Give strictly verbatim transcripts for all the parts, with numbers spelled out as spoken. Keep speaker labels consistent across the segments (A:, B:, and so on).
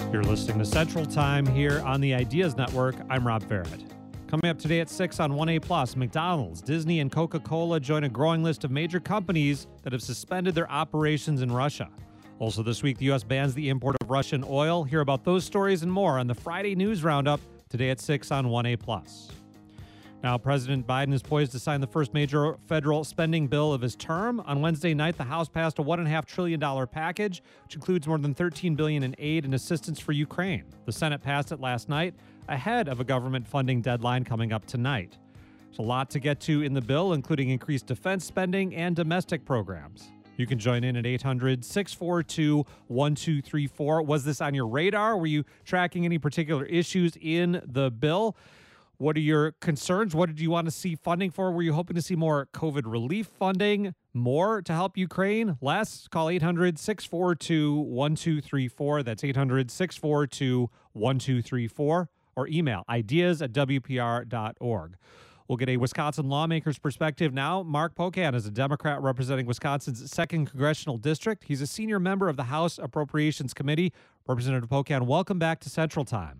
A: You're listening to Central Time here on the Ideas Network. I'm Rob Farrett. Coming up today at six on one A Plus, McDonald's, Disney, and Coca-Cola join a growing list of major companies that have suspended their operations in Russia. Also this week, the U S bans the import of Russian oil. Hear about those stories and more on the Friday News Roundup today at six on one A Plus. Now, President Biden is poised to sign the first major federal spending bill of his term. On Wednesday night, the House passed a one point five trillion dollars package, which includes more than thirteen billion dollars in aid and assistance for Ukraine. The Senate passed it last night, ahead of a government funding deadline coming up tonight. There's a lot to get to in the bill, including increased defense spending and domestic programs. You can join in at eight hundred, six four two, one two three four. Was this on your radar? Were you tracking any particular issues in the bill? What are your concerns? What did you want to see funding for? Were you hoping to see more COVID relief funding? More to help Ukraine? Less? Call eight hundred, six four two, one two three four. That's eight hundred, six four two, one two three four. Or email ideas at w p r dot org. We'll get a Wisconsin lawmaker's perspective now. Mark Pocan is a Democrat representing Wisconsin's second Congressional District. He's a senior member of the House Appropriations Committee. Representative Pocan, welcome back to Central Time.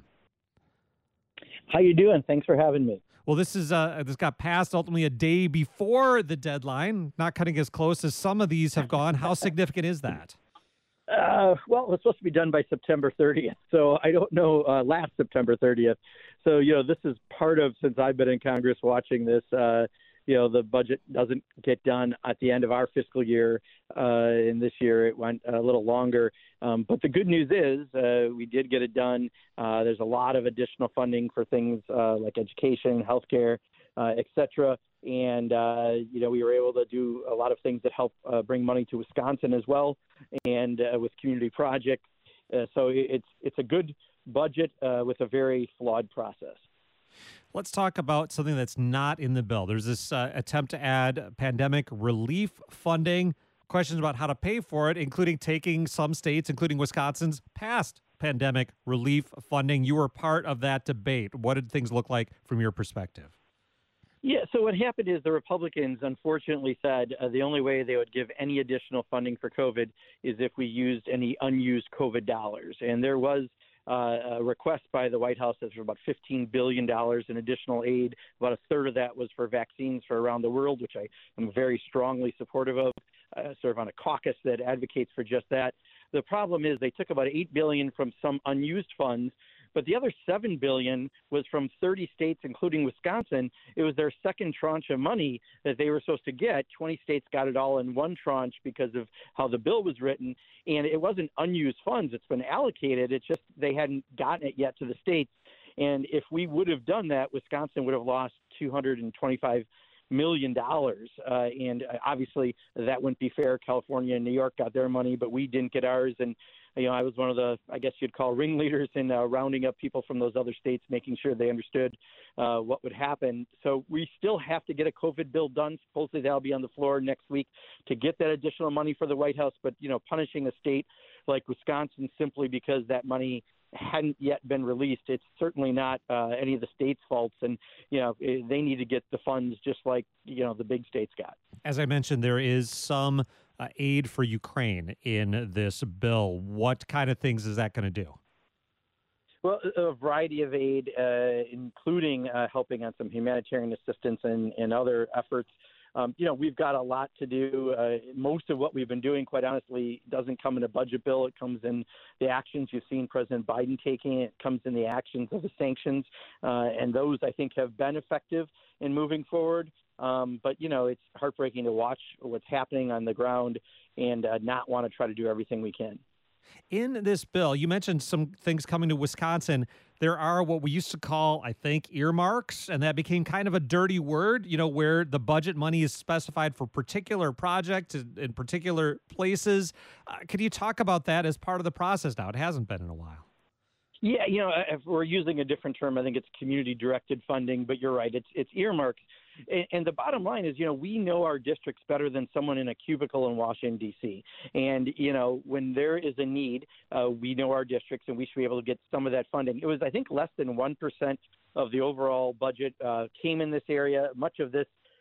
B: How you doing? Thanks for having me.
A: Well, this is uh, this got passed ultimately a day before the deadline, not cutting as close as some of these have gone. How significant is that?
B: Uh, well, it's supposed to be done by September thirtieth, so I don't know, uh, last September thirtieth. So, you know, this is part of, since I've been in Congress watching this, uh, you know, the budget doesn't get done at the end of our fiscal year. Uh, and this year it went a little longer. Um, but the good news is uh, we did get it done. Uh, there's a lot of additional funding for things uh, like education, healthcare, uh, et cetera. And, uh, you know, we were able to do a lot of things that help uh, bring money to Wisconsin as well, and uh, with community projects. Uh, so it's it's a good budget uh, with a very flawed process.
A: Let's talk about something that's not in the bill. There's this uh, attempt to add pandemic relief funding. Questions about how to pay for it, including taking some states, including Wisconsin's, past pandemic relief funding. You were part of that debate. What did things look like from your perspective?
B: Yeah, so what happened is the Republicans unfortunately said uh, the only way they would give any additional funding for COVID is if we used any unused COVID dollars. And there was uh, a request by the White House that for about fifteen billion dollars in additional aid. About a third of that was for vaccines for around the world, which I am very strongly supportive of. Uh, serve on a caucus that advocates for just that. The problem is they took about eight billion dollars from some unused funds, but the other seven billion dollars was from thirty states, including Wisconsin. It was their second tranche of money that they were supposed to get. twenty states got it all in one tranche because of how the bill was written, and it wasn't unused funds. It's been allocated. It's just they hadn't gotten it yet to the states. And if we would have done that, Wisconsin would have lost two hundred twenty-five million dollars, uh, and obviously that wouldn't be fair. California and New York got their money, but we didn't get ours. And you know, I was one of the, I guess you'd call ringleaders in uh, rounding up people from those other states, making sure they understood uh, what would happen. So we still have to get a COVID bill done. Supposedly that'll be on the floor next week to get that additional money for the White House. But you know, punishing a state like Wisconsin simply because that money hadn't yet been released, it's certainly not uh, any of the states' faults. And, you know, they need to get the funds just like, you know, the big states got.
A: As I mentioned, there is some uh, aid for Ukraine in this bill. What kind of things is that going to do?
B: Well, a variety of aid, uh, including uh, helping on some humanitarian assistance and, and other efforts. Um, you know, we've got a lot to do. Uh, most of what we've been doing, quite honestly, doesn't come in a budget bill. It comes in the actions you've seen President Biden taking. It comes in the actions of the sanctions. Uh, and those, I think, have been effective in moving forward. Um, but, you know, it's heartbreaking to watch what's happening on the ground and uh, not want to try to do everything we can.
A: In this bill, you mentioned some things coming to Wisconsin. There are what we used to call, I think, earmarks, and that became kind of a dirty word, you know, where the budget money is specified for particular projects in particular places. Uh, could you talk about that as part of the process now? It hasn't been in a while.
B: Yeah, you know, if we're using a different term, I think it's community-directed funding, but you're right, it's it's earmarks. And, and the bottom line is, you know, we know our districts better than someone in a cubicle in Washington, D C. And, you know, when there is a need, uh, we know our districts, and we should be able to get some of that funding. It was, I think, less than one percent of the overall budget uh, came in this area. Much of this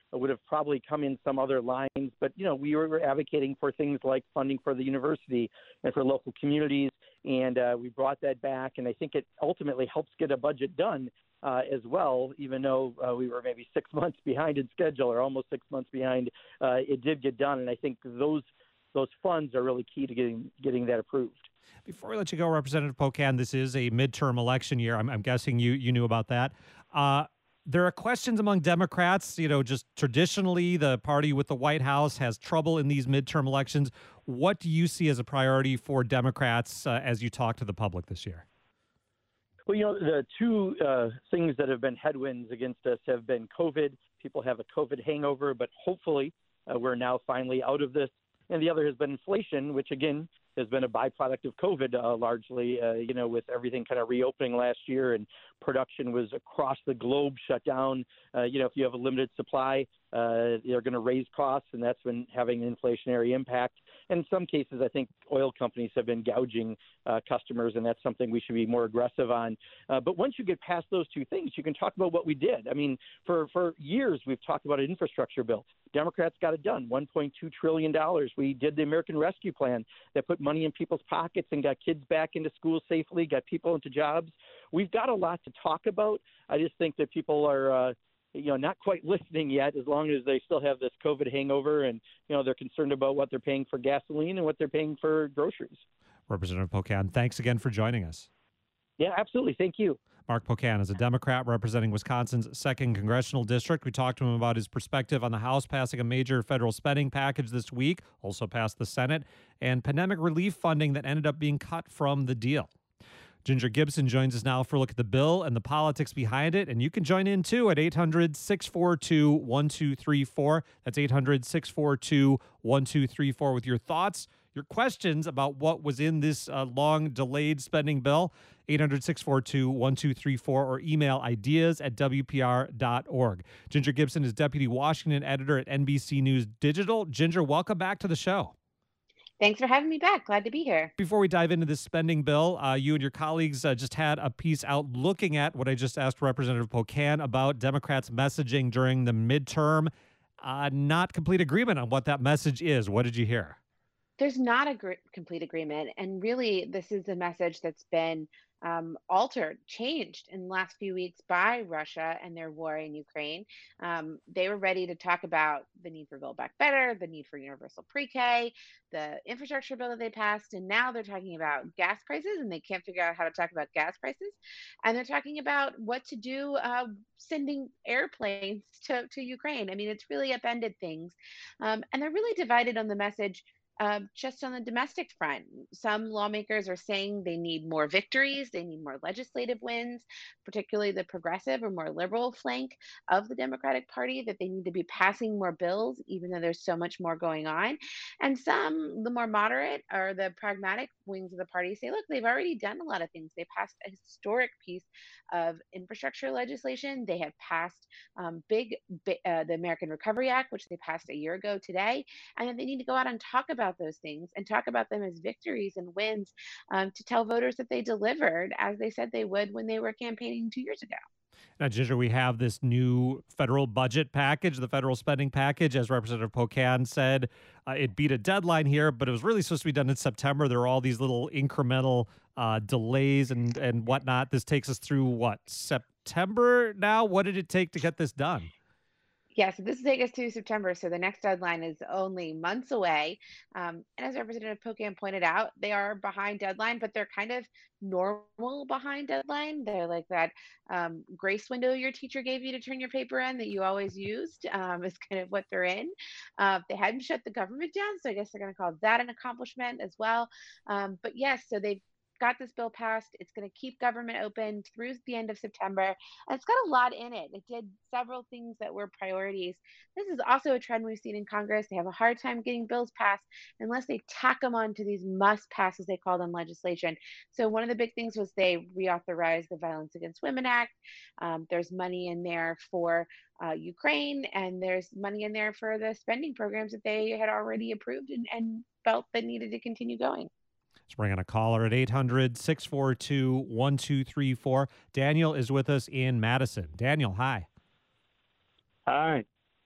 B: would have probably come in some other lines. But, you know, we were advocating for things like funding for the university and for local communities, and uh, we brought that back. And I think it ultimately helps get a budget done uh, as well, even though uh, we were maybe six months behind in schedule or almost six months behind. Uh, it did get done, and I think those those funds are really key to getting getting that approved.
A: Before we let you go, Representative Pocan, this is a midterm election year. I'm, I'm guessing you you knew about that. Uh, there are questions among Democrats. You know, just traditionally, the party with the White House has trouble in these midterm elections. What do you see as a priority for Democrats uh, as you talk to the public this year?
B: Well, you know, the two uh, things that have been headwinds against us have been COVID. People have a COVID hangover, but hopefully uh, we're now finally out of this. And the other has been inflation, which, again, has been a byproduct of COVID uh, largely, uh, you know, with everything kind of reopening last year and production was across the globe shut down. Uh, you know, if you have a limited supply, uh, they're going to raise costs, and that's been having an inflationary impact. And in some cases, I think oil companies have been gouging uh, customers, and that's something we should be more aggressive on. Uh, but once you get past those two things, you can talk about what we did. I mean, for, for years, we've talked about an infrastructure bill. Democrats got it done, one point two trillion dollars. We did the American Rescue Plan that put money in people's pockets and got kids back into school safely, got people into jobs. We've got a lot to talk about. I just think that people are, uh, you know, not quite listening yet, as long as they still have this COVID hangover and, you know, they're concerned about what they're paying for gasoline and what they're paying for groceries.
A: Representative Pocan, thanks again for joining us.
B: Yeah, absolutely. Thank you.
A: Mark Pocan is a Democrat representing Wisconsin's second congressional district. We talked to him about his perspective on the House passing a major federal spending package this week, also passed the Senate, and pandemic relief funding that ended up being cut from the deal. Ginger Gibson joins us now for a look at the bill and the politics behind it. And you can join in, too, at eight hundred, six four two, one two three four. That's eight hundred, six four two, one two three four with your thoughts, your questions about what was in this uh, long delayed spending bill. eight hundred, six four two, one two three four or email ideas at W P R dot org. Ginger Gibson is Deputy Washington Editor at N B C News Digital. Ginger, welcome back to the show.
C: Thanks for having me back. Glad to be here.
A: Before we dive into this spending bill, uh, you and your colleagues uh, just had a piece out looking at what I just asked Representative Pocan about Democrats' messaging during the midterm. Uh, not complete agreement on what that message is. What did you hear?
C: There's not a gr- complete agreement. And really, this is a message that's been um, altered, changed in the last few weeks by Russia and their war in Ukraine. Um, they were ready to talk about the need for Build Back Better, the need for universal pre-K, the infrastructure bill that they passed, and now they're talking about gas prices, and they can't figure out how to talk about gas prices. And they're talking about what to do uh, sending airplanes to, to Ukraine. I mean, it's really upended things. Um, and they're really divided on the message. Uh, just on the domestic front, some lawmakers are saying they need more victories, they need more legislative wins, particularly the progressive or more liberal flank of the Democratic Party, that they need to be passing more bills, even though there's so much more going on. And some, the more moderate or the pragmatic wings of the party, say, look, they've already done a lot of things. They passed a historic piece of infrastructure legislation. They have passed um, big, bi- uh, the American Recovery Act, which they passed a year ago today, and then they need to go out and talk about those things and talk about them as victories and wins um, to tell voters that they delivered as they said they would when they were campaigning two years ago.
A: Now, Ginger, we have this new federal budget package, the federal spending package. As Representative Pocan said, uh, it beat a deadline here, but it was really supposed to be done in September. There are all these little incremental uh, delays and, and whatnot. This takes us through, what, September now? What did it take to get this done?
C: Yeah, so this will take us to September. So the next deadline is only months away. Um, and as Representative Pocan pointed out, they are behind deadline, but they're kind of normal behind deadline. They're like that um, grace window your teacher gave you to turn your paper in that you always used um, is kind of what they're in. Uh, they hadn't shut the government down, so I guess they're going to call that an accomplishment as well. Um, but yes, so they've got this bill passed. It's going to keep government open through the end of September. And it's got a lot in it. It did several things that were priorities. This is also a trend we've seen in Congress. They have a hard time getting bills passed unless they tack them on to these must pass, as they call them, legislation. So one of the big things was they reauthorized the Violence Against Women Act. Um, there's money in there for uh, Ukraine, and there's money in there for the spending programs that they had already approved and, and felt that needed to continue going.
A: Let's bring on a caller at eight hundred, six four two, one two three four. Daniel is with us in Madison. Daniel, hi.
D: Hi.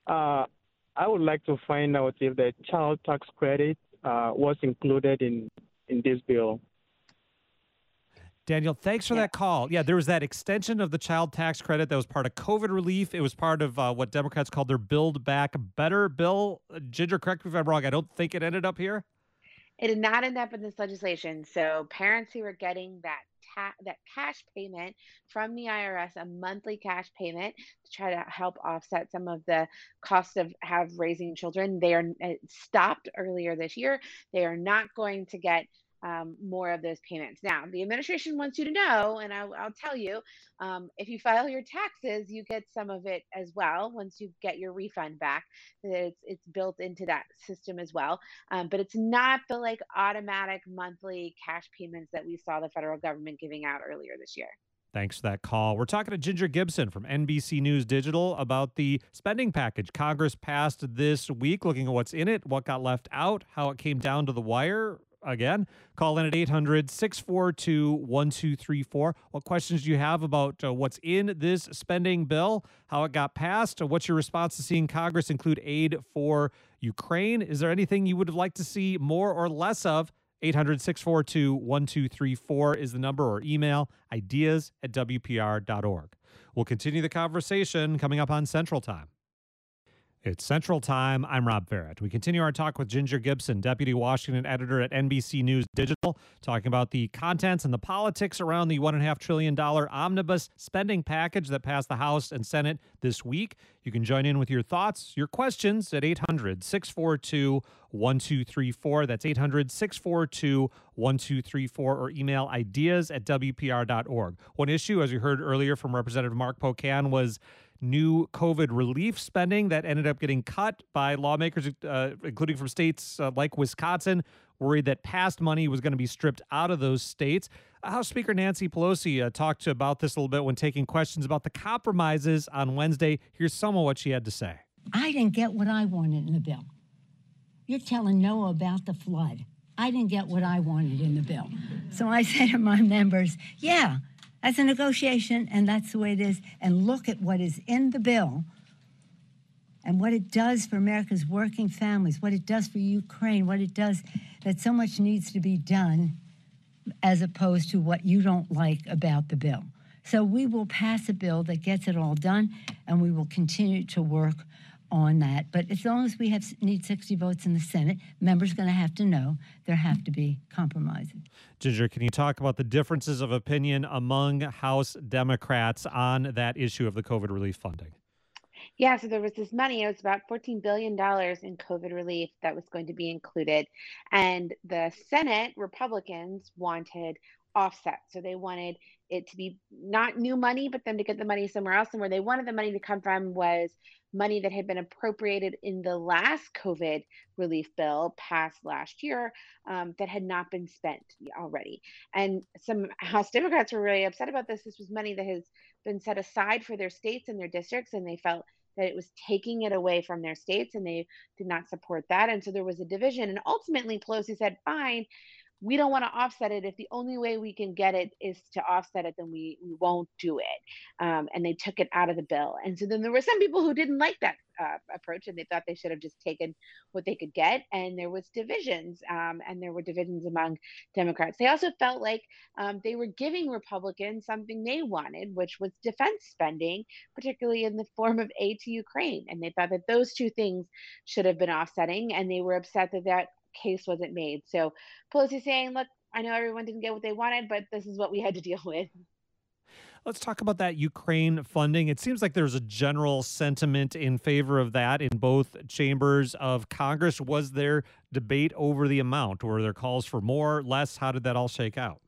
D: Uh, I would like to find out if the child tax credit uh, was included in, in this bill.
A: Daniel, thanks for
C: Yeah.
A: that call. Yeah, there was that extension of the child tax credit that was part of COVID relief. It was part of uh, what Democrats called their Build Back Better bill. Uh, Ginger, correct me if I'm wrong. I don't think it ended up here.
C: It did not end up in this legislation. So parents who are getting that ta- that cash payment from the I R S, a monthly cash payment to try to help offset some of the cost of have raising children, they are it stopped earlier this year. They are not going to get um, more of those payments. Now, the administration wants you to know, and I'll, I'll tell you, um, if you file your taxes, you get some of it as well once you get your refund back. It's it's built into that system as well, um, but it's not the like automatic monthly cash payments that we saw the federal government giving out earlier this year.
A: Thanks for that call. We're talking to Ginger Gibson from N B C News Digital about the spending package Congress passed this week, looking at what's in it, what got left out, how it came down to the wire. Again, call in at eight hundred, six four two, one two three four. What questions do you have about uh, what's in this spending bill, how it got passed? Uh, what's your response to seeing Congress include aid for Ukraine? Is there anything you would like to see more or less of? eight hundred, six four two, one two three four is the number, or email ideas at W P R dot org. We'll continue the conversation coming up on Central Time. It's Central Time. I'm Rob Barrett. We continue our talk with Ginger Gibson, Deputy Washington Editor at N B C News Digital, talking about the contents and the politics around the one point five trillion dollars omnibus spending package that passed the House and Senate this week. You can join in with your thoughts, your questions at eight hundred, six four two, one two three four. That's eight hundred, six four two, one two three four, or email ideas at W P R dot org. One issue, as you heard earlier from Representative Mark Pocan, was new COVID relief spending that ended up getting cut by lawmakers, uh, including from states uh, like Wisconsin, worried that past money was going to be stripped out of those states. House Speaker Nancy Pelosi uh, talked about this a little bit when taking questions about the compromises on Wednesday. Here's some of what she had to say.
E: I didn't get what I wanted in the bill. You're telling Noah about the flood. I didn't get what I wanted in the bill. So I said to my members, yeah, that's a negotiation, and that's the way it is. And look at what is in the bill and what it does for America's working families, what it does for Ukraine, what it does, that so much needs to be done as opposed to what you don't like about the bill. So we will pass a bill that gets it all done, and we will continue to work on that. But as long as we have need sixty votes in the Senate, members are going to have to know there have to be compromises.
A: Ginger, can you talk about the differences of opinion among House Democrats on that issue of the COVID relief funding?
C: Yeah, so there was this money, it was about fourteen billion dollars in COVID relief that was going to be included. And the Senate Republicans wanted offset. So they wanted it to be not new money, but them to get the money somewhere else. And where they wanted the money to come from was money that had been appropriated in the last COVID relief bill passed last year, um, that had not been spent already. And some House Democrats were really upset about this. This was money that has been set aside for their states and their districts, and they felt that it was taking it away from their states, and they did not support that. And so there was a division. And ultimately, Pelosi said, fine, we don't want to offset it. If the only way we can get it is to offset it, then we, we won't do it. Um, and they took it out of the bill. And so then there were some people who didn't like that uh, approach, and they thought they should have just taken what they could get. And there was divisions, um, and there were divisions among Democrats. They also felt like um, they were giving Republicans something they wanted, which was defense spending, particularly in the form of aid to Ukraine. And they thought that those two things should have been offsetting, and they were upset that that case wasn't made. So Pelosi saying, look, I know everyone didn't get what they wanted, but this is what we had to deal with.
A: Let's talk about that Ukraine funding. It seems like there's a general sentiment in favor of that in both chambers of Congress. Was there debate over the amount? Were there calls for more, less? How did that all shake out?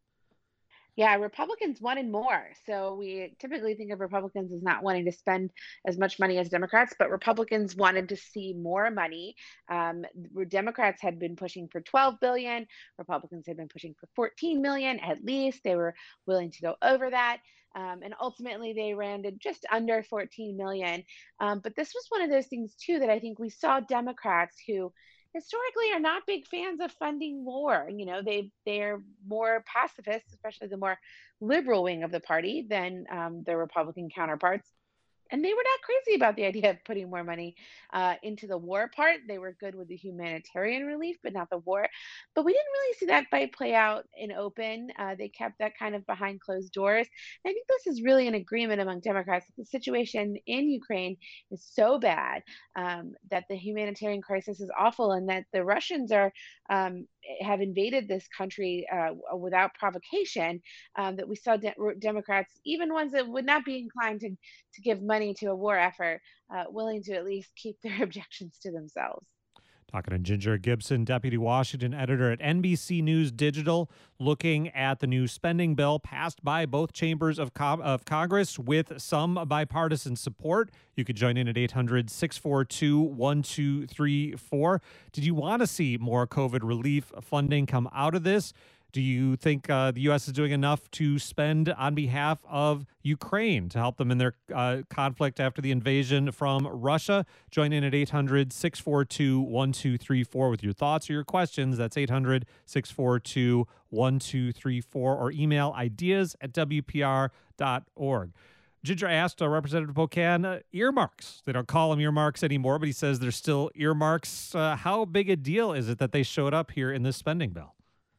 C: Yeah, Republicans wanted more. So we typically think of Republicans as not wanting to spend as much money as Democrats, but Republicans wanted to see more money. Um, Democrats had been pushing for twelve billion dollars. Republicans had been pushing for fourteen million dollars at least. They were willing to go over that. Um, and ultimately, they landed just under fourteen million dollars. Um, but this was one of those things, too, that I think we saw Democrats who historically are not big fans of funding war. You know, they they're more pacifists, especially the more liberal wing of the party, than um, their Republican counterparts. and they were not crazy about the idea of putting more money uh, into the war part. They were good with the humanitarian relief, but not the war. But we didn't really see that fight play out in open. Uh, they kept that kind of behind closed doors. And I think this is really an agreement among Democrats that the situation in Ukraine is so bad, um, that the humanitarian crisis is awful, and that the Russians are um, have invaded this country uh, without provocation. Um, that we saw de- Democrats, even ones that would not be inclined to to give money to a war effort, uh, willing to at least keep their objections to themselves.
A: Talking to Ginger Gibson, Deputy Washington Editor at N B C News Digital, looking at the new spending bill passed by both chambers of, Com- of Congress with some bipartisan support. You could join in at eight hundred, six four two, one two three four. Did you want to see more COVID relief funding come out of this? Do you think uh, the U S is doing enough to spend on behalf of Ukraine to help them in their uh, conflict after the invasion from Russia? Join in at eight hundred, six four two, one two three four with your thoughts or your questions. That's eight hundred, six four two, one two three four, or email ideas at W P R dot org. Ginger asked uh, Representative Pocan, uh, earmarks. They don't call them earmarks anymore, but he says they're still earmarks. Uh, how big a deal is it that they showed up here in this spending bill?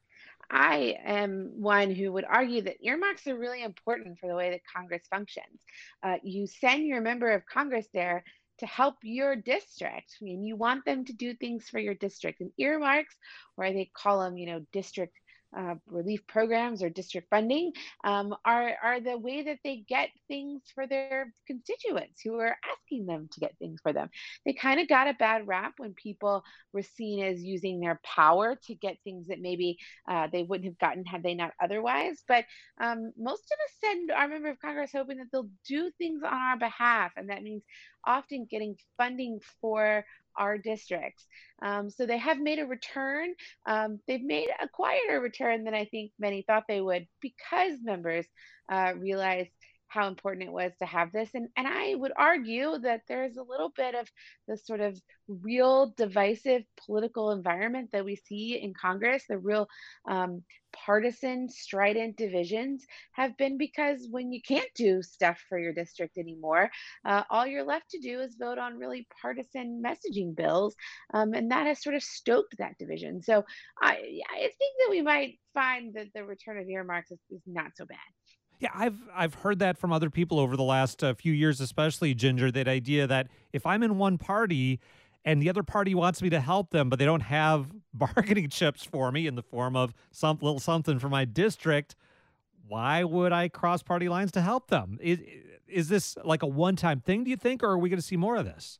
C: I am one who would argue that earmarks are really important for the way that Congress functions. Uh, you send your member of Congress there to help your district. I mean, you want them to do things for your district. And earmarks, or they call them, you know, district uh, relief programs or district funding, um, are are the way that they get things for their constituents who are asking them to get things for them. They kind of got a bad rap when people were seen as using their power to get things that maybe uh, they wouldn't have gotten had they not otherwise. But um, most of us send our member of Congress hoping that they'll do things on our behalf, and that means often getting funding for our districts. Um, so they have made a return. Um, they've made a quieter return than I think many thought they would, because members uh, realized how important it was to have this. And, and I would argue that there's a little bit of the sort of real divisive political environment that we see in Congress, the real um, partisan, strident divisions have been because when you can't do stuff for your district anymore, uh, all you're left to do is vote on really partisan messaging bills. Um, and that has sort of stoked that division. So I, I think that we might find that the return of earmarks is, is not so bad.
A: Yeah, I've I've heard that from other people over the last uh, few years, especially Ginger, that idea that if I'm in one party and the other party wants me to help them, but they don't have bargaining chips for me in the form of some little something for my district, why would I cross party lines to help them? Is, is this like a one-time thing, do you think, or are we going to see more of this?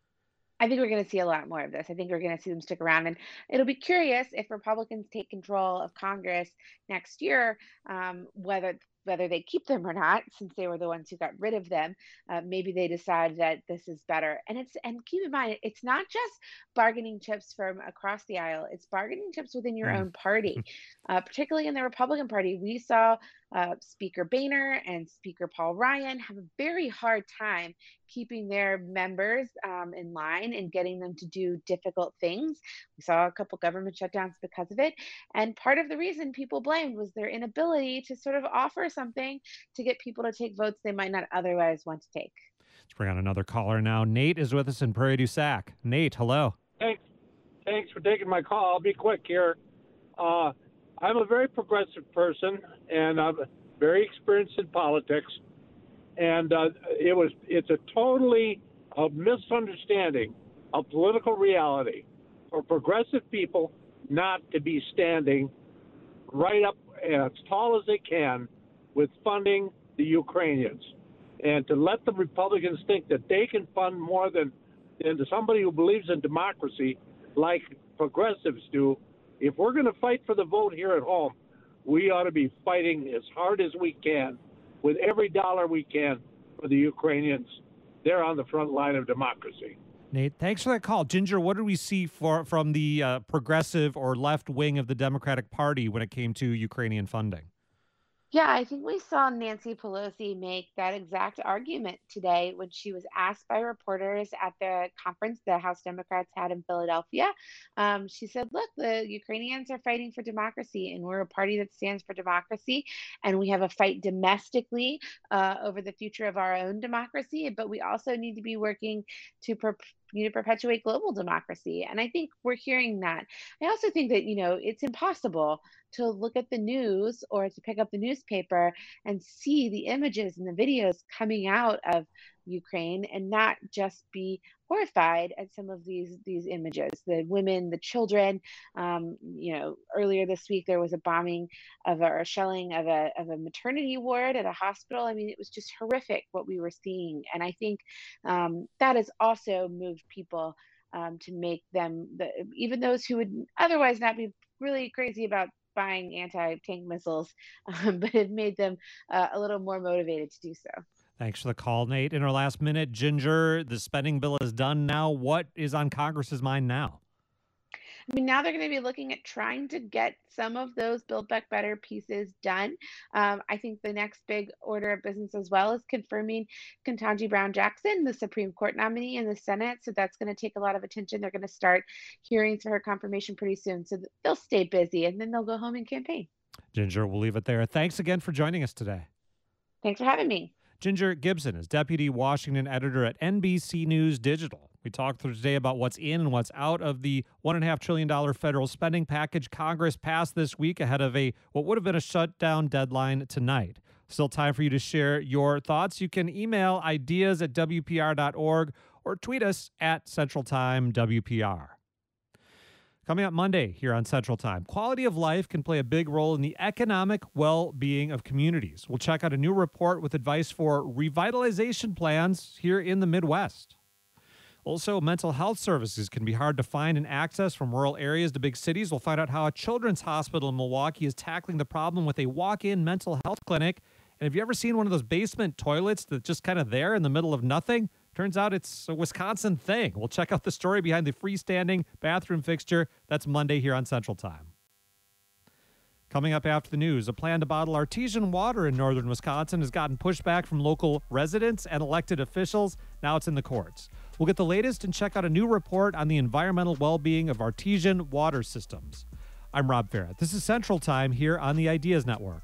C: I think we're going to see a lot more of this. I think we're going to see them stick around. And it'll be curious if Republicans take control of Congress next year, um, whether whether they keep them or not, since they were the ones who got rid of them. Uh, maybe they decide that this is better. And it's and keep in mind, it's not just bargaining chips from across the aisle. It's bargaining chips within your own party, uh, particularly in the Republican Party. We saw uh, Speaker Boehner and Speaker Paul Ryan have a very hard time keeping their members um, in line and getting them to do difficult things. We saw a couple government shutdowns because of it. And part of the reason people blamed was their inability to sort of offer something to get people to take votes they might not otherwise want to take.
A: Let's bring on another caller now. Nate is with us in Prairie du Sac. Nate, hello.
F: Thanks. Thanks for taking my call. I'll be quick here. Uh, I'm a very progressive person, and I'm very experienced in politics. And uh, it was it's a totally a misunderstanding of political reality for progressive people not to be standing right up as tall as they can with funding the Ukrainians, and to let the Republicans think that they can fund more than, than somebody who believes in democracy like progressives do. If we're going to fight for the vote here at home, we ought to be fighting as hard as we can with every dollar we can for the Ukrainians. They're on the front line of democracy.
A: Nate, thanks for that call. Ginger, what did we see for, from the uh, progressive or left wing of the Democratic Party when it came to Ukrainian funding?
C: Yeah, I think we saw Nancy Pelosi make that exact argument today when she was asked by reporters at the conference the House Democrats had in Philadelphia. Um, she said, "Look, the Ukrainians are fighting for democracy, and we're a party that stands for democracy, and we have a fight domestically uh, over the future of our own democracy, but we also need to be working to per- you know, perpetuate global democracy." And I think we're hearing that. I also think that, you know, it's impossible to look at the news or to pick up the newspaper and see the images and the videos coming out of Ukraine and not just be horrified at some of these these images, the women, the children. Um, you know, earlier this week there was a bombing of a or shelling of a of a maternity ward at a hospital. I mean, it was just horrific what we were seeing, and I think um, that has also moved people um, to make them the, even those who would otherwise not be really crazy about buying anti-tank missiles, um, but it made them uh, a little more motivated to do so.
A: Thanks for the call, Nate. In our last minute, Ginger, the spending bill is done now. What is on Congress's mind now?
C: I mean, now they're going to be looking at trying to get some of those Build Back Better pieces done. Um, I think the next big order of business as well is confirming Ketanji Brown Jackson, the Supreme Court nominee in the Senate. So that's going to take a lot of attention. They're going to start hearings for her confirmation pretty soon. So they'll stay busy and then they'll go home and campaign.
A: Ginger, we'll leave it there. Thanks again for joining us today.
C: Thanks for having me.
A: Ginger Gibson is Deputy Washington Editor at N B C News Digital. We talked today about what's in and what's out of the one point five trillion dollars federal spending package Congress passed this week ahead of a what would have been a shutdown deadline tonight. Still time for you to share your thoughts. You can email ideas at W P R dot org or tweet us at Central Time W P R. Coming up Monday here on Central Time, quality of life can play a big role in the economic well-being of communities. We'll check out a new report with advice for revitalization plans here in the Midwest. Also, mental health services can be hard to find and access from rural areas to big cities. We'll find out how a children's hospital in Milwaukee is tackling the problem with a walk-in mental health clinic. And have you ever seen one of those basement toilets that's just kind of there in the middle of nothing? Turns out it's a Wisconsin thing. We'll check out the story behind the freestanding bathroom fixture. That's Monday here on Central Time. Coming up after the news, a plan to bottle artesian water in northern Wisconsin has gotten pushback from local residents and elected officials. Now it's in the courts. We'll get the latest and check out a new report on the environmental well-being of artesian water systems. I'm Rob Farrett. This is Central Time here on the Ideas Network.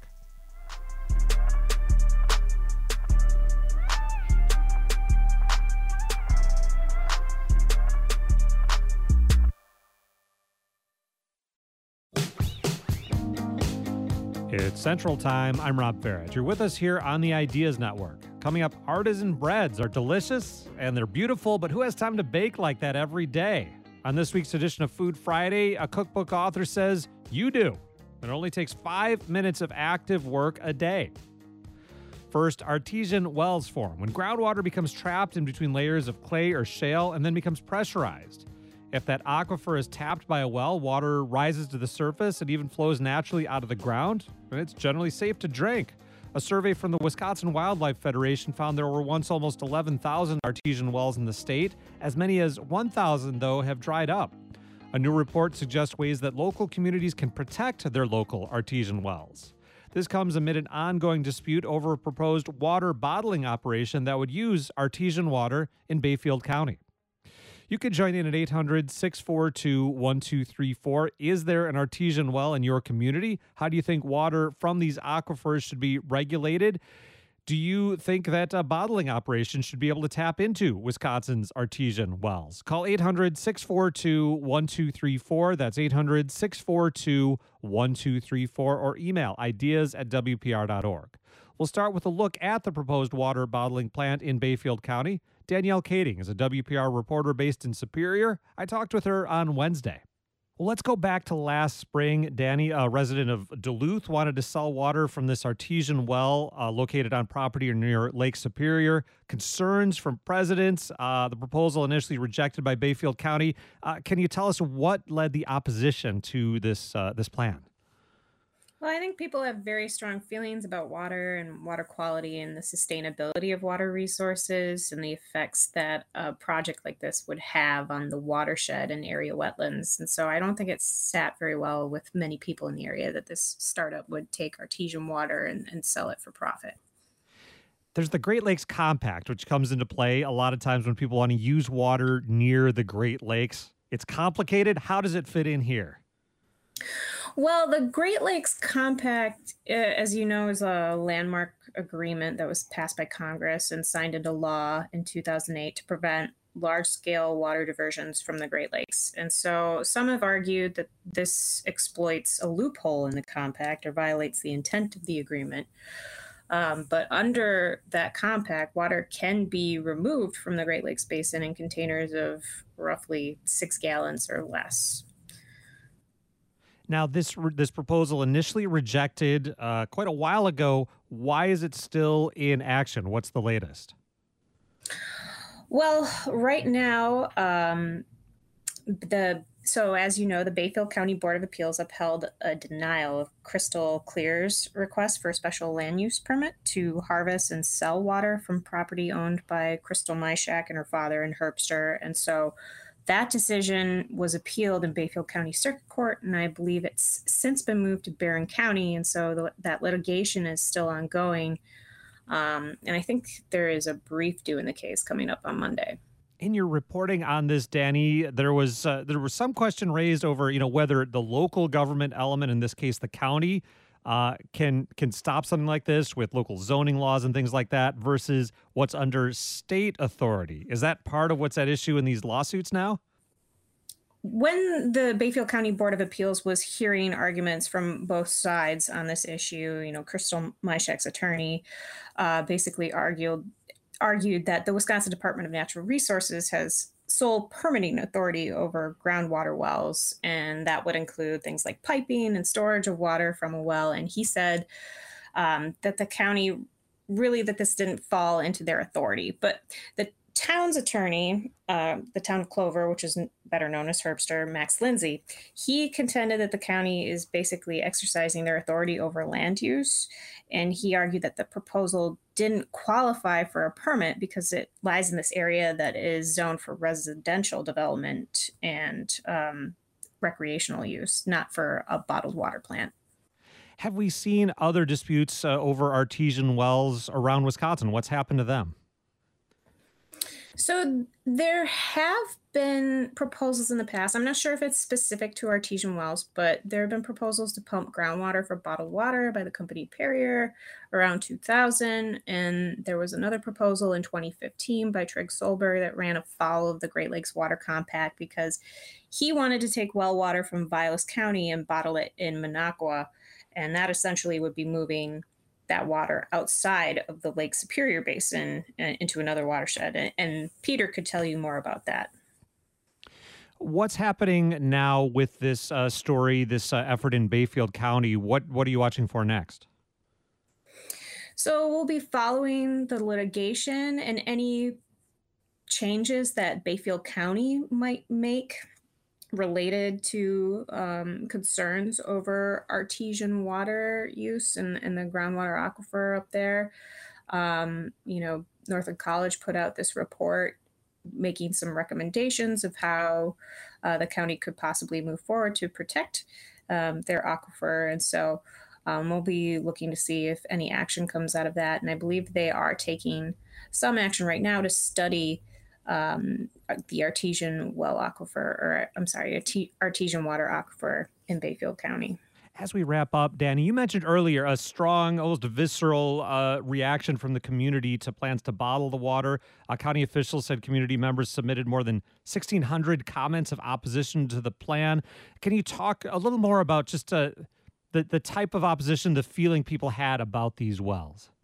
A: It's Central Time. I'm Rob Farrett. You're with us here on the Ideas Network. Coming up, artisan breads are delicious and they're beautiful, but who has time to bake like that every day? On this week's edition of Food Friday, a cookbook author says you do. It only takes five minutes of active work a day. First, artesian wells form when groundwater becomes trapped in between layers of clay or shale and then becomes pressurized. If that aquifer is tapped by a well, water rises to the surface and even flows naturally out of the ground, and it's generally safe to drink. A survey from the Wisconsin Wildlife Federation found there were once almost eleven thousand artesian wells in the state. As many as one thousand, though, have dried up. A new report suggests ways that local communities can protect their local artesian wells. This comes amid an ongoing dispute over a proposed water bottling operation that would use artesian water in Bayfield County. You can join in at eight hundred, six four two, one two three four. Is there an artesian well in your community? How do you think water from these aquifers should be regulated? Do you think that a bottling operation should be able to tap into Wisconsin's artesian wells? Call eight hundred, six four two, one two three four. That's eight hundred, six four two, one two three four, or email ideas at W P R dot org. We'll start with a look at the proposed water bottling plant in Bayfield County. Danielle Kading is a W P R reporter based in Superior. I talked with her on Wednesday. Well, let's go back to last spring. Danny, a resident of Duluth, wanted to sell water from this artesian well uh, located on property near Lake Superior. Concerns from residents. Uh, the proposal initially rejected by Bayfield County. Uh, can you tell us what led the opposition to this uh, this plan?
G: Well, I think people have very strong feelings about water and water quality and the sustainability of water resources and the effects that a project like this would have on the watershed and area wetlands. And so I don't think it's sat very well with many people in the area that this startup would take artesian water and, and sell it for profit.
A: There's the Great Lakes Compact, which comes into play a lot of times when people want to use water near the Great Lakes. It's complicated. How does it fit in here?
G: Well, the Great Lakes Compact, uh, as you know, is a landmark agreement that was passed by Congress and signed into law in two thousand eight to prevent large-scale water diversions from the Great Lakes. And so some have argued that this exploits a loophole in the compact or violates the intent of the agreement. Um, but under that compact, water can be removed from the Great Lakes Basin in containers of roughly six gallons or less.
A: Now, this this proposal initially rejected uh, quite a while ago. Why is it still in action? What's the latest?
G: Well, right now, um, the so as you know, the Bayfield County Board of Appeals upheld a denial of Crystal Clear's request for a special land use permit to harvest and sell water from property owned by Crystal Myshak and her father in Herbster, and so that decision was appealed in Bayfield County Circuit Court, and I believe it's since been moved to Barron County, and so the, that litigation is still ongoing. Um, and I think there is a brief due in the case coming up on Monday.
A: In your reporting on this, Danny, there was uh, there was some question raised over, you know, whether the local government element, in this case the county, uh, can can stop something like this with local zoning laws and things like that versus what's under state authority. Is that part of what's at issue in these lawsuits now?
G: When the Bayfield County Board of Appeals was hearing arguments from both sides on this issue, you know, Crystal Myshak's attorney uh, basically argued argued that the Wisconsin Department of Natural Resources has sole permitting authority over groundwater wells, and that would include things like piping and storage of water from a well. And he said um, that the county really that this didn't fall into their authority, but the town's attorney, uh, the town of Clover, which is better known as Herbster, Max Lindsay, he contended that the county is basically exercising their authority over land use. And he argued that the proposal didn't qualify for a permit because it lies in this area that is zoned for residential development and um, recreational use, not for a bottled water plant.
A: Have we seen other disputes uh, over artesian wells around Wisconsin? What's happened to them?
G: So there have been proposals in the past. I'm not sure if it's specific to artesian wells, but there have been proposals to pump groundwater for bottled water by the company Perrier around two thousand. And there was another proposal in twenty fifteen by Trigg Solberg that ran afoul of the Great Lakes Water Compact because he wanted to take well water from Vilas County and bottle it in Minocqua. And that essentially would be moving that water outside of the Lake Superior Basin into another watershed. And, and Peter could tell you more about that.
A: What's happening now with this uh, story, this uh, effort in Bayfield County? What what are you watching for next?
G: So we'll be following the litigation and any changes that Bayfield County might make related to um, concerns over artesian water use and, and the groundwater aquifer up there. Um, you know, Northwood College put out this report making some recommendations of how uh, the county could possibly move forward to protect um, their aquifer. And so um, we'll be looking to see if any action comes out of that. And I believe they are taking some action right now to study Um, the artesian well aquifer, or I'm sorry, arte- artesian water aquifer in Bayfield County.
A: As we wrap up, Danny, you mentioned earlier a strong, almost visceral uh, reaction from the community to plans to bottle the water. Uh, county officials said community members submitted more than sixteen hundred comments of opposition to the plan. Can you talk a little more about just uh, the, the type of opposition, the feeling people had about these wells?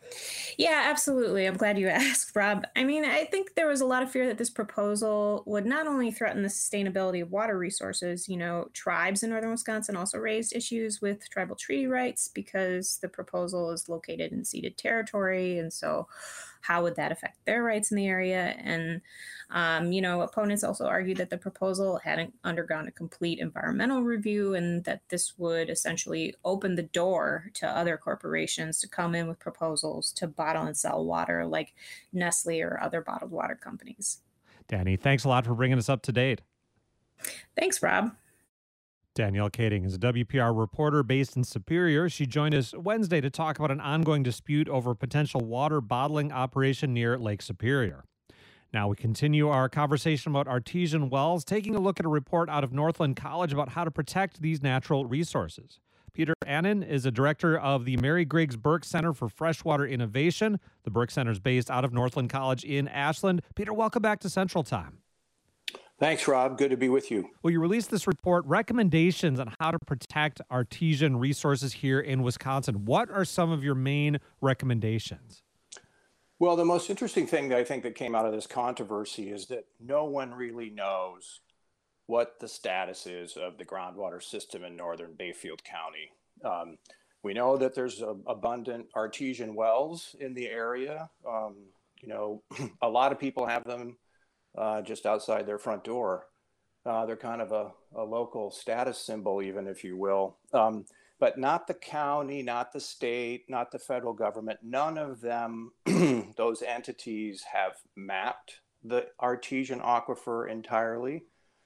G: Yeah, absolutely. I'm glad you asked, Rob. I mean, I think there was a lot of fear that this proposal would not only threaten the sustainability of water resources, you know, tribes in northern Wisconsin also raised issues with tribal treaty rights because the proposal is located in ceded territory. And so, how would that affect their rights in the area? And, um, you know, opponents also argued that the proposal hadn't undergone a complete environmental review and that this would essentially open the door to other corporations to come in with proposals to bottle and sell water like Nestle or other bottled water companies.
A: Danny, thanks a lot for bringing us up to date.
G: Thanks, Rob.
A: Danielle Kading is a W P R reporter based in Superior. She joined us Wednesday to talk about an ongoing dispute over a potential water bottling operation near Lake Superior. Now we continue our conversation about artesian wells, taking a look at a report out of Northland College about how to protect these natural resources. Peter Annan is a director of the Mary Griggs Burke Center for Freshwater Innovation. The Burke Center is based out of Northland College in Ashland. Peter, welcome back to Central Time.
H: Thanks, Rob. Good to be with you.
A: Well, you released this report, recommendations on how to protect artesian resources here in Wisconsin. What are some of your main recommendations?
H: Well, the most interesting thing that I think that came out of this controversy is that no one really knows what the status is of the groundwater system in northern Bayfield County. Um, we know that there's a, abundant artesian wells in the area. Um, you know, a lot of people have them uh, just outside their front door. Uh, they're kind of a, a local status symbol, even, if you will. Um, but not the county, not the state, not the federal government. None of them, those entities, have mapped the artesian aquifer entirely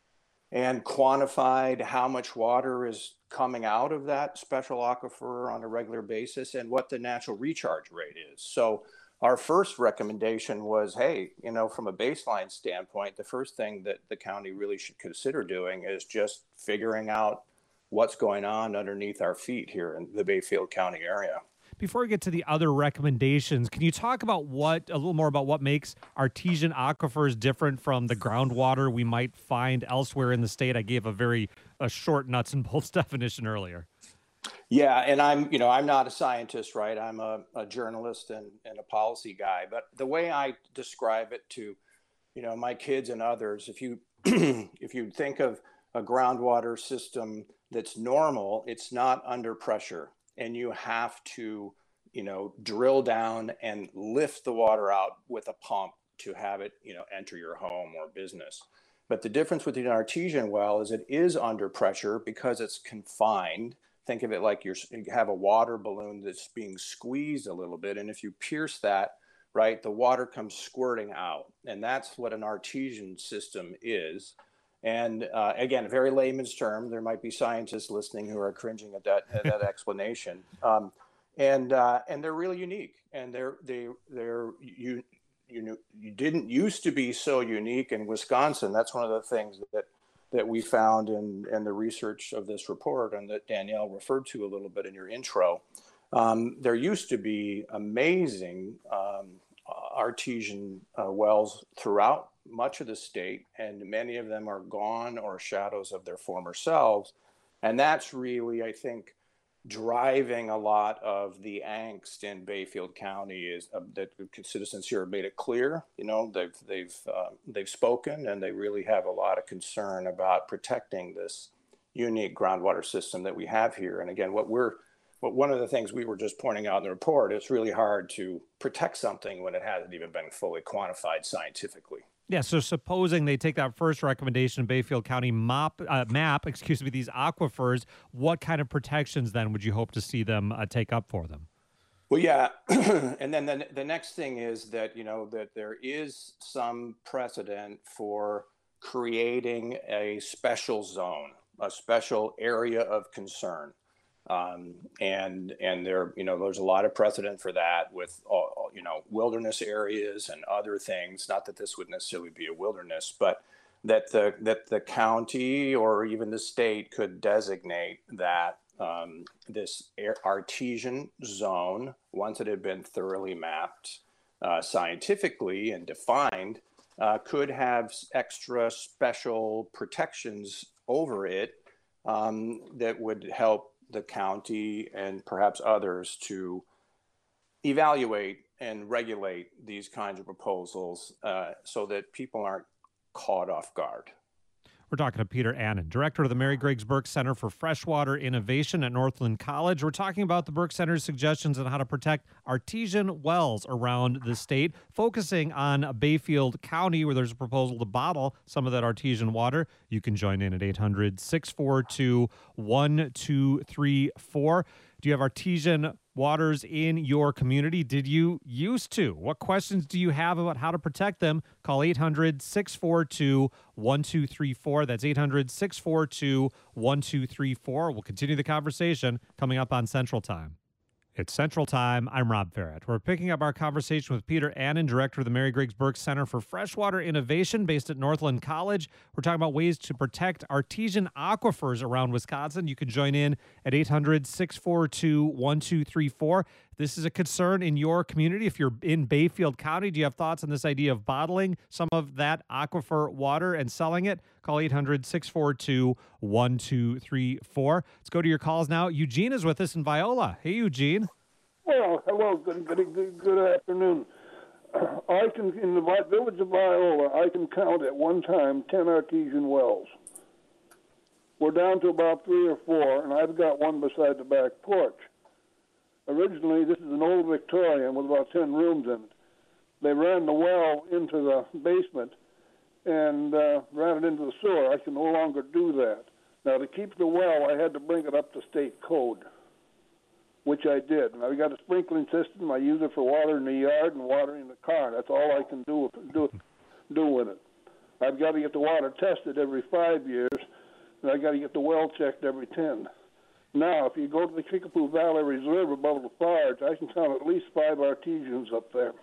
H: and quantified how much water is coming out of that special aquifer on a regular basis and what the natural recharge rate is. So our first recommendation was, hey, you know, from a baseline standpoint, the first thing that the county really should consider doing is just figuring out what's going on underneath our feet here in the Bayfield County area.
A: Before we get to the other recommendations, can you talk about what a little more about what makes artesian aquifers different from the groundwater we might find elsewhere in the state? I gave a very a short nuts and bolts definition earlier.
H: Yeah, and I'm, you know, I'm not a scientist, right? I'm a, a journalist and, and a policy guy. But the way I describe it to, you know, my kids and others, if you if you think of a groundwater system that's normal, it's not under pressure. And you have to, you know, drill down and lift the water out with a pump to have it, you know, enter your home or business. But the difference with an artesian well is it is under pressure because it's confined. Think of it like you're, you have a water balloon that's being squeezed a little bit. And if you pierce that, right, the water comes squirting out. And that's what an artesian system is. And uh, again, a very layman's term. There might be scientists listening who are cringing at that at that explanation. Um, and uh, and they're really unique. And they're they they're you you know you didn't used to be so unique in Wisconsin. That's one of the things that that we found in in the research of this report, and that Danielle referred to a little bit in your intro. Um, there used to be amazing um, artesian uh, wells throughout much of the state, and many of them are gone or shadows of their former selves. And that's really, I think, driving a lot of the angst in Bayfield County is uh, that citizens here have made it clear. You know, they've they've uh, they've spoken, and they really have a lot of concern about protecting this unique groundwater system that we have here. And again, what we're what one of the things we were just pointing out in the report, it's really hard to protect something when it hasn't even been fully quantified scientifically.
A: Yeah, so supposing they take that first recommendation, Bayfield County map, uh, map, excuse me, these aquifers, what kind of protections then would you hope to see them uh, take up for them?
H: Well, yeah, and then the, the next thing is that, you know, that there is some precedent for creating a special zone, a special area of concern. Um, and, and there, you know, there's a lot of precedent for that with, all, you know, wilderness areas and other things. Not that this would necessarily be a wilderness, but that the, that the county or even the state could designate that um, this artesian zone, once it had been thoroughly mapped uh, scientifically and defined, uh, could have extra special protections over it um, that would help the county and perhaps others to evaluate and regulate these kinds of proposals uh, so that people aren't caught off guard.
A: We're talking to Peter Annan, director of the Mary Griggs Burke Center for Freshwater Innovation at Northland College. We're talking about the Burke Center's suggestions on how to protect artesian wells around the state, focusing on Bayfield County, where there's a proposal to bottle some of that artesian water. You can join in at eight hundred, six four two, one two three four. Do you have artesian waters in your community? Did you used to? What questions do you have about how to protect them? Call eight hundred, six four two, one two three four. That's eight hundred, six four two, one two three four. We'll continue the conversation coming up on Central Time. It's Central Time. I'm Rob Ferret. We're picking up our conversation with Peter Annan, director of the Mary Griggs Burke Center for Freshwater Innovation based at Northland College. We're talking about ways to protect artesian aquifers around Wisconsin. You can join in at eight hundred, six four two, one two three four. This is a concern in your community. If you're in Bayfield County, do you have thoughts on this idea of bottling some of that aquifer water and selling it? Call eight hundred, six four two, one two three four. Let's go to your calls now. Eugene is with us in Viola. Hey, Eugene.
I: Well, hello. Good, good, good, good afternoon. I can, in the village of Viola, I can count at one time ten artesian wells. We're down to about three or four, and I've got one beside the back porch. Originally, this is an old Victorian with about ten rooms in it. They ran the well into the basement and uh, ran it into the sewer. I can no longer do that. Now, to keep the well, I had to bring it up to state code, which I did. And I've got a sprinkling system. I use it for water in the yard and water in the car. That's all I can do do, do with it. I've got to get the water tested every five years, and I've got to get the well checked every ten. Now, if you go to the Kickapoo Valley Reserve above the Forge, I can count at least five artesians up there.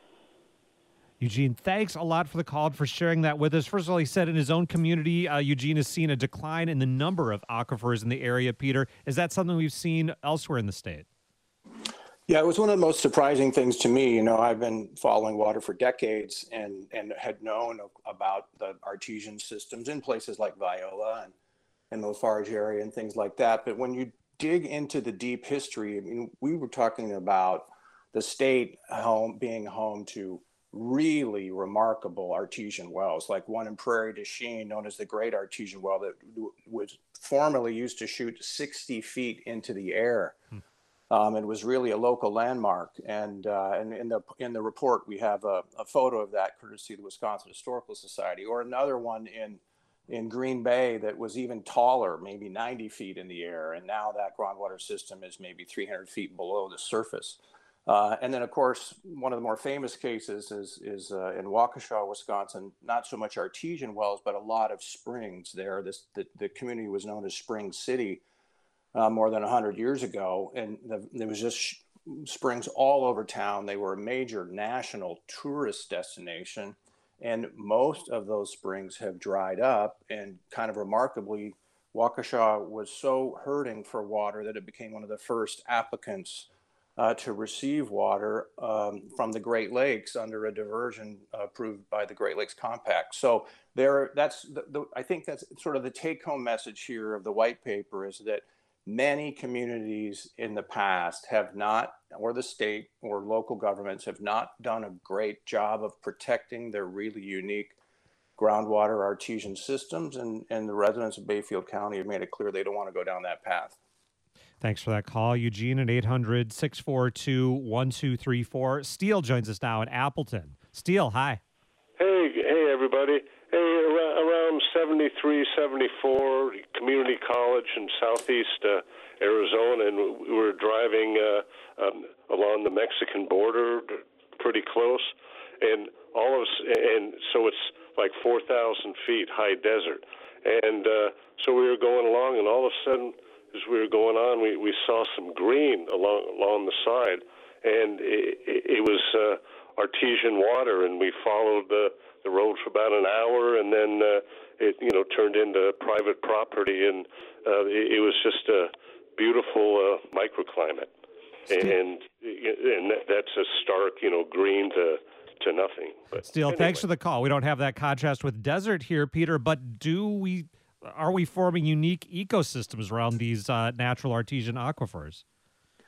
A: Eugene, thanks a lot for the call and for sharing that with us. First of all, he said in his own community, uh, Eugene has seen a decline in the number of aquifers in the area. Peter, is that something we've seen elsewhere in the state?
H: Yeah, it was one of the most surprising things to me. You know, I've been following water for decades and, and had known about the artesian systems in places like Viola and, and the Lafarge area and things like that. But when you dig into the deep history, I mean, we were talking about the state home being home to really remarkable artesian wells, like one in Prairie du Chien, known as the Great Artesian Well, that was formerly used to shoot sixty feet into the air. Hmm. Um, it was really a local landmark. And, uh, and in the in the report, we have a, a photo of that, courtesy of the Wisconsin Historical Society, or another one in in Green Bay that was even taller, maybe ninety feet in the air. And now that groundwater system is maybe three hundred feet below the surface. Uh, and then, of course, one of the more famous cases is, is uh, in Waukesha, Wisconsin, not so much artesian wells, but a lot of springs there. This, the, the community was known as Spring City uh, more than one hundred years ago. And the, there was just sh- springs all over town. They were a major national tourist destination. And most of those springs have dried up. And kind of remarkably, Waukesha was so hurting for water that it became one of the first applicants Uh, to receive water um, from the Great Lakes under a diversion uh, approved by the Great Lakes Compact. So there, that's the, the, I think that's sort of the take-home message here of the white paper, is that many communities in the past have not, or the state or local governments have not done a great job of protecting their really unique groundwater artesian systems, and, and the residents of Bayfield County have made it clear they don't want to go down that path.
A: Thanks for that call, Eugene, at eight hundred, six four two, one two three four. Steele joins us now in Appleton. Steele, hi.
J: Hey, hey, everybody. Hey, around seventy-three, seventy-four, community college in southeast uh, Arizona, and we were driving uh, um, along the Mexican border, pretty close, and all of us, and so it's like four thousand feet high desert, and uh, so we were going along, and all of a sudden, as we were going on, we, we saw some green along along the side, and it, it, it was uh, artesian water, and we followed the, the road for about an hour, and then uh, it you know turned into private property, and uh, it, it was just a beautiful uh, microclimate, and and that, that's a stark you know green to to nothing. But
A: Steele,
J: anyway.
A: Thanks for the call. We don't have that contrast with desert here, Peter, but do we? Are we forming unique ecosystems around these uh, natural artesian aquifers?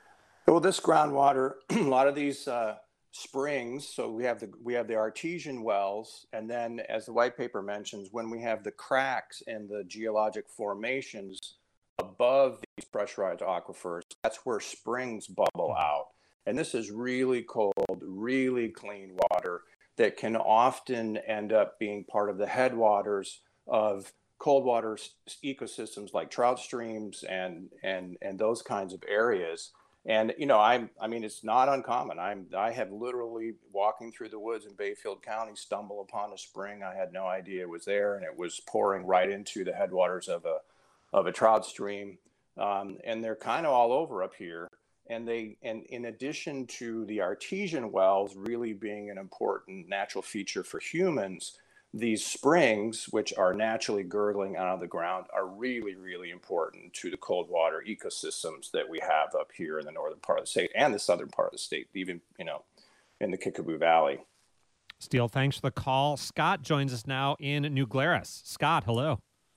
H: Well, this groundwater, a lot of these uh, springs. So we have the we have the artesian wells, and then, as the white paper mentions, when we have the cracks in the geologic formations above these pressurized aquifers, that's where springs bubble out. And this is really cold, really clean water that can often end up being part of the headwaters of cold water ecosystems like trout streams and and and those kinds of areas. And you know, I'm I mean, it's not uncommon. I'm I have literally walking through the woods in Bayfield County stumble upon a spring I had no idea it was there, and it was pouring right into the headwaters of a of a trout stream. Um, and they're kind of all over up here. And they and in addition to the artesian wells really being an important natural feature for humans, these springs, which are naturally gurgling out of the ground, are really, really important to the cold water ecosystems that we have up here in the northern part of the state and the southern part of the state, even, you know, in the Kickapoo Valley.
A: Steele, thanks for the call. Scott joins us now in New Glarus. Scott, hello.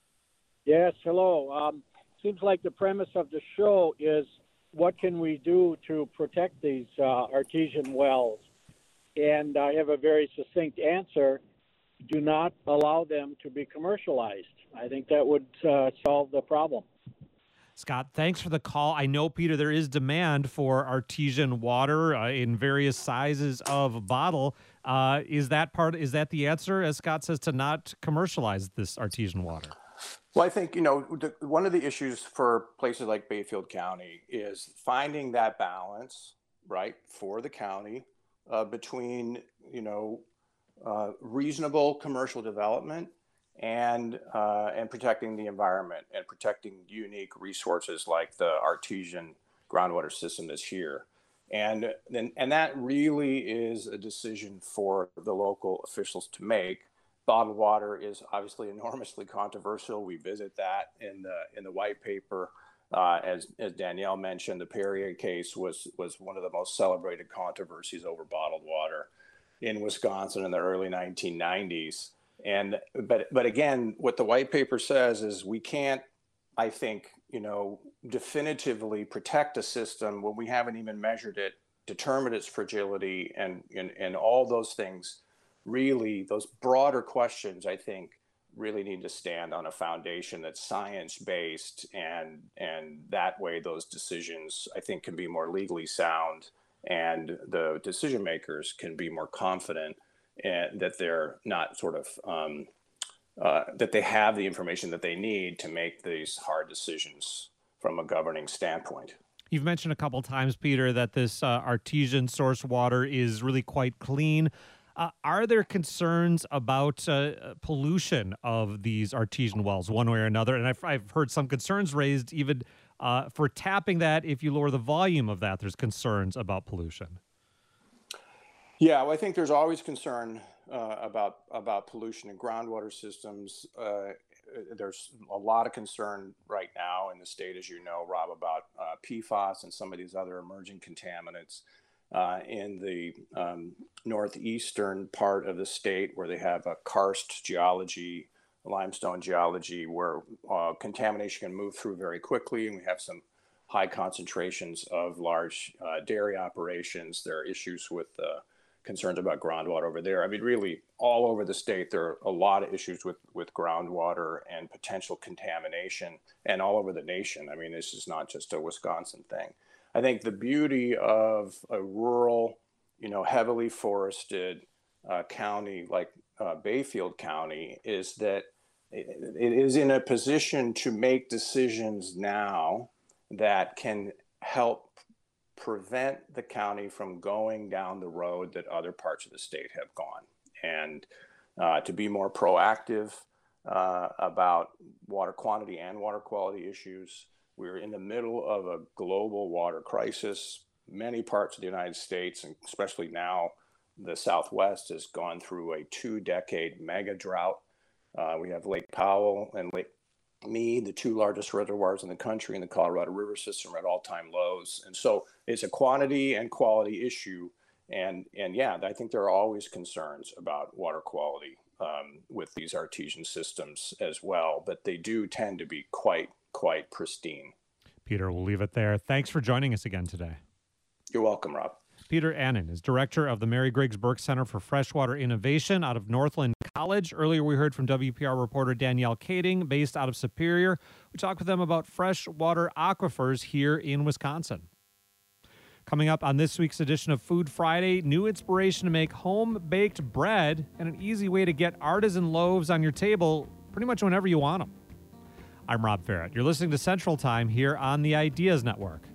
K: Yes, hello. Um, seems like the premise of the show is what can we do to protect these uh, artesian wells? And I have a very succinct answer. Do not allow them to be commercialized. I think that would uh, solve the problem.
A: Scott, thanks for the call. I know, Peter, there is demand for artesian water uh, in various sizes of bottle. Uh, is that part? Is that the answer, as Scott says, to not commercialize this artesian water?
H: Well, I think, you know, the, one of the issues for places like Bayfield County is finding that balance, right, for the county uh, between, you know, uh, reasonable commercial development and uh, and protecting the environment and protecting unique resources like the artesian groundwater system that's here. And then and that really is a decision for the local officials to make. Bottled water is obviously enormously controversial. We visit that in the in the white paper. Uh, as as Danielle mentioned, the Perrier case was was one of the most celebrated controversies over bottled water in Wisconsin in the early nineteen nineties. And but but again, what the white paper says is we can't, I think, you know, definitively protect a system when we haven't even measured it, determined its fragility, and and, and all those things. Really, those broader questions, I think, really need to stand on a foundation that's science-based, and and that way those decisions, I think, can be more legally sound, and the decision makers can be more confident and that they're not sort of um, uh, that they have the information that they need to make these hard decisions from a governing standpoint.
A: You've mentioned a couple times, Peter, that this uh, artesian source water is really quite clean. Uh, are there concerns about uh, pollution of these artesian wells one way or another? And I've, I've heard some concerns raised even uh, for tapping that. If you lower the volume of that, there's concerns about pollution.
H: Yeah, well, I think there's always concern uh, about about pollution in groundwater systems. Uh, there's a lot of concern right now in the state, as you know, Rob, about uh, P FAS and some of these other emerging contaminants uh, in the um, northeastern part of the state, where they have a karst geology, limestone geology, where uh, contamination can move through very quickly, and we have some high concentrations of large uh, dairy operations. There are issues with uh, concerns about groundwater over there. I mean, really, all over the state, there are a lot of issues with, with groundwater and potential contamination, and all over the nation. I mean, this is not just a Wisconsin thing. I think the beauty of a rural, you know, heavily forested uh, county like uh, Bayfield County is that it, it is in a position to make decisions now that can help prevent the county from going down the road that other parts of the state have gone, and uh, to be more proactive uh, about water quantity and water quality issues. We're in the middle of a global water crisis. Many parts of the United States, and especially now the Southwest, has gone through a two-decade mega drought. Uh, we have Lake Powell and Lake Mead, the two largest reservoirs in the country in the Colorado River system, are at all-time lows. And so it's a quantity and quality issue. And, and yeah, I think there are always concerns about water quality um, with these artesian systems as well, but they do tend to be quite, quite pristine.
A: Peter, we'll leave it there. Thanks for joining us again today.
H: You're welcome, Rob.
A: Peter Annan is director of the Mary Griggs Burke Center for Freshwater Innovation out of Northland College. Earlier, we heard from W P R reporter Danielle Kading, based out of Superior. We talked with them about freshwater aquifers here in Wisconsin. Coming up on this week's edition of Food Friday, new inspiration to make home-baked bread and an easy way to get artisan loaves on your table pretty much whenever you want them. I'm Rob Ferret. You're listening to Central Time here on the Ideas Network.